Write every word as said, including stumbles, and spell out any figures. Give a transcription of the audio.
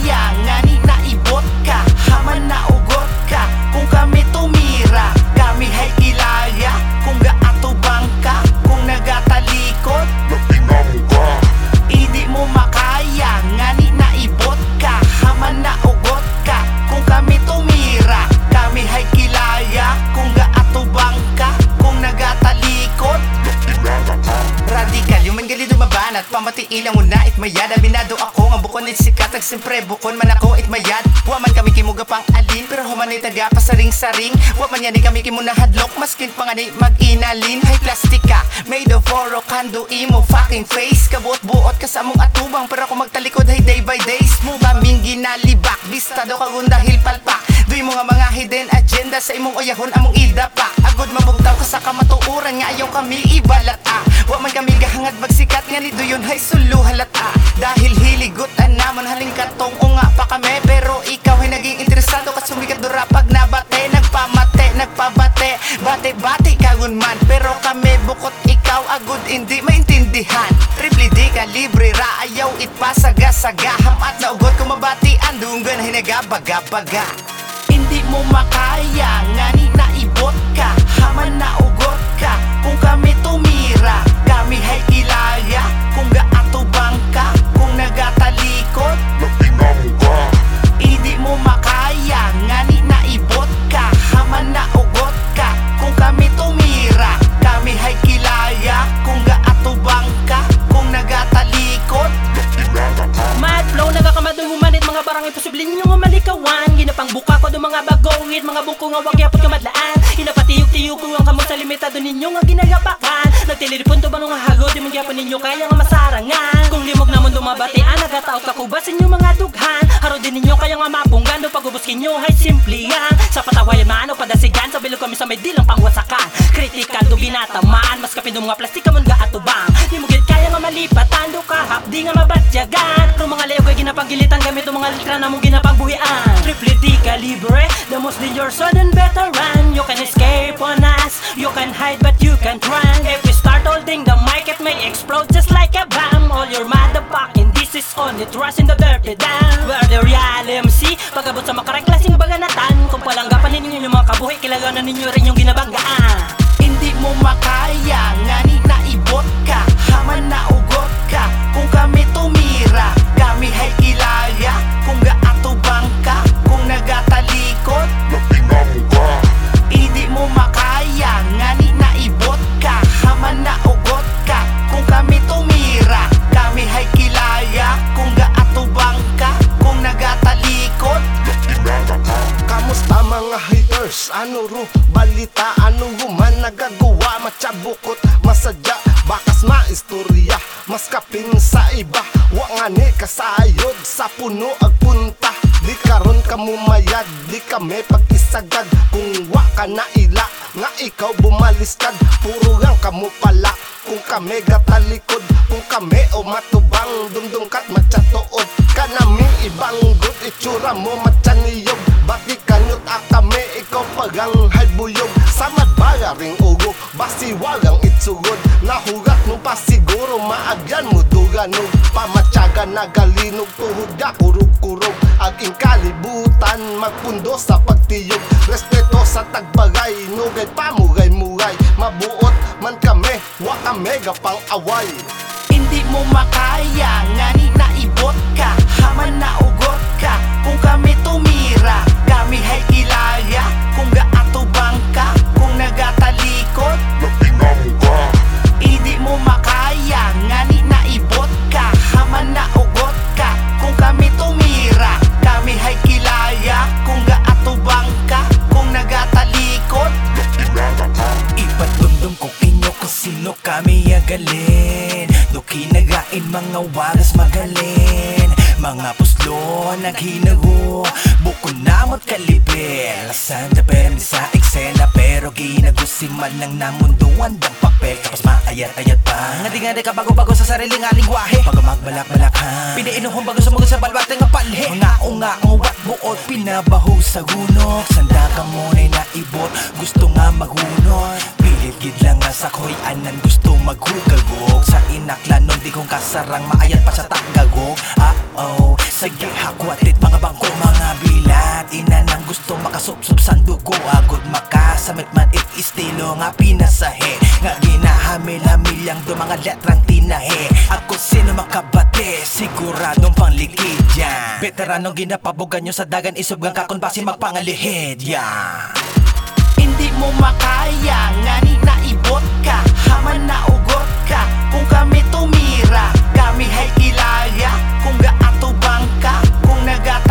makaya ngani naibot ka, haman na ugot ka. Kung kami tumira, kami hay kilaya. Kung gaatubang ka, kung nagatalikod, Natinamo ka. hindi mo makaya ngani naibot ka, haman na ugot ka. Kung kami tumira, kami hay kilaya. Kung gaatubang ka, kung nagatalikod, Natinamo ka. radikal, yung manggali dumaban at pamati ilang mo na itmayad. Abinado ako, nga bukon it sikat, ag siyempre bukon man ako itmayad. Waman kami kimuga pang alin, pero human ay taga pasaring-saring. Waman yan kami kimuna hadlok, maskin pa nga ni mag-inalin. Hay plastika, made of oro, kando imo fucking face. Kabuot-buot ka sa mong atubang, pero ako magtalikod hay day by days. Mo kaming ginalibak, bistado kagun dahil palpak. Duy mo nga mga hidden agenda sa imong uyahon among idapa. Agod mabugtaw ka sa kamatuuran, nga ayaw kami ibalata. Wa man kami gahangad magsikat, nga ni duyon hay sulu halata. Dahil hiligutan namon haling katong unga pa kami, pero ikaw ay naging interesado ka sumikat dura pag nabate. Nagpamate, nagpabate, bate-bate kagun man, pero kami bukot ikaw agod hindi maintindihan. Triple D kalibre ra ayaw itpasaga-saga. Hamat na ugot kung mabati andunggan hay nagabaga-baga. Hindi mo makaya ngani naibot ka, haman na ugot ka. Kung kami tumira, kami hay kilaya. Kung gaatubang ka, kung nagatalikod, Natinamo ka. hindi mo makaya ngani naibot ka, haman na ugot ka. Kung kami tumira, kami hay kilaya. Kung gaatubang ka, kung nagatalikod, Natinamo ka. Mad flow, nagakamadong humanit mga barang imposible ninyo nga malikawan. Ginapang buka ko do mga bagongit, mga buko nga wag yapot kamadlaan. Ginapatiyog-tiyog ko ang kamot sa limitado ninyo nga ginagapakan. Nagtililipon to ba nung hagod, yung magyapon ninyo kaya nga masarangan. Kung limog namon dumabatian, nagataot ka kubas inyo mga dughan. Haro din ninyo kaya nga mapunggan, do pagubos kinyo hay simple yan. Sa patawayan man o padasigan, sa bilog kami sa may dilang pangwasakan. Kritikal do binatamaan, mas kapin do mga plastik kamon gaatubang. Di mo gid kaya nga malipatan, do kahap di nga mabatyagan. Kung mga leo kay ginapanggilitan gamit do mga litra na mong ginapangbuhian. Triple D calibre, the most dangerous and veteran. You can escape on us, you can hide but you can't run. If we start holding the mic, it may explode just like a bomb. All your motherfucking this is on it, rush in the dirty down. We're the real M C, pagabot sa makarang klaseng baganatan. Kung palanggapan ninyo yung mga kabuhi, kilaganan ninyo rin yung ginabanggaan. hindi mo makaya ngani naibot ka, haman na ugot ka. Kung kami tumira, kami hay kilaya. Kung gaatubang ka, kung nagatalikod, Natinamo ka. hindi mo makaya ngani naibot ka, haman na ugot ka. Kung kami tumira, kami hay kilaya. Kung gaatubang ka, kung nagatalikod, Natinamo ka. Kamusta mga haters? Ano ro? Balita? Ano human nagagawa? Matsabukot, masadya, bakas maistorya. Mas kapin sa iba, wa nga ni kasayod. Sa puno ag punta, di karon kamumayad. Di kami pag-isagad, kung wa ka na ila. Nga ikaw bumaliskad, puro lang kamu pala. Kung kami gatalikod, kung kami o matubang. Dumdungkat matsatuod, kanaming ibang good. Itsura mo matsaniyog, bati kanyot a kami. Ikaw pagang halbuyog, samad bagaring ugo. Basi walang itsugod, nahugat mo pa siguro. Maagyan mo duganog, pamatyaga na galinog. Tuhod ka kurog-kurog, aging kalibutan. Magpundo sa pagtiyog, respeto sa tagbagay. Nugay pamugay-mugay, mabuot man kami, wa kami gapang away. hindi mo makaya ngani naibot ka, haman na ugot ka. Kung kami tumira, kami hay kilaya. Kung gaatubang ka, kung nagatalikod, Natinamo ka. hindi mo makaya ngani naibot ka, haman na ugot ka. Kung kami tumira, kami hay kilaya. Kung gaatubang ka, kung nagatalikod, Natinamo ka. Ipatundong ko inyo kung sino kami agalin. Do kinagain mga wagas magalin. Mga puslo naghinago, buko namot kalibel. Lasanda permi sa eksena, pero ginagusiman lang na munduan dang papel. Tapos maayat-ayat pa, ngadi-ngadi ka bago-bago sa sarili nga lingwahe. Pag magbalak-balakhan, pinainuhong bago sumugod sa balbate nga palhe. Mga unga ang wat buot, pinabaho sa gunok. Sanda ka muna'y naibot, gusto nga maghunot. Gilgid lang nga sa ko'y anan gusto maghugagog Sa inaklanon di kong kasarang maayat pa sa tagagog Ah oh, sige hakwatit mga bangko mga bilat Ina nang gusto makasupsup sa dugo Agod makasamit man it estilo nga pinasahe Nga ginahamil-hamilyang do mga letrang tinahe Ako sino makabate, siguradong panglikid yan Veteranong ginapabogan nyo sa dagan isubgang kakon basi magpangalihid yan Hindi mo makaya, ngani na ibot ka Haman na ugot ka, kung kami tumira Kami hay kilaya, kung gaatubang ka Kung nagata